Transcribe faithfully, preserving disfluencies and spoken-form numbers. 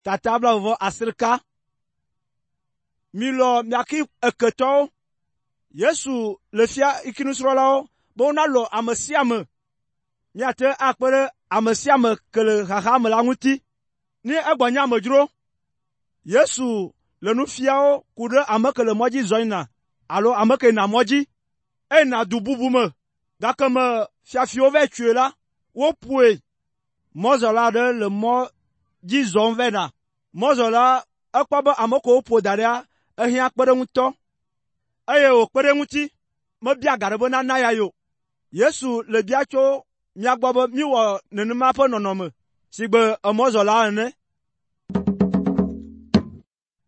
tata bla vo asirika milo miaki eketo Yesu le fia ikinusrolao bona lo amesiame miate akpere amesiame kele haha mela nguti ni egbanya amedro Yesu le nu fiao kude amekele moji zoina alo ameke na moji e na dububu me gake me fiafio ve tue la wo pue mozola de le mo ji zon vena mozola ekpa be ameko opo daria ehia kpere nguto eye o kpere nguti me bia gare be na na ya yo Yesu le bia tso miagbo be mi wo nenema pe nonome sigbe emozola ene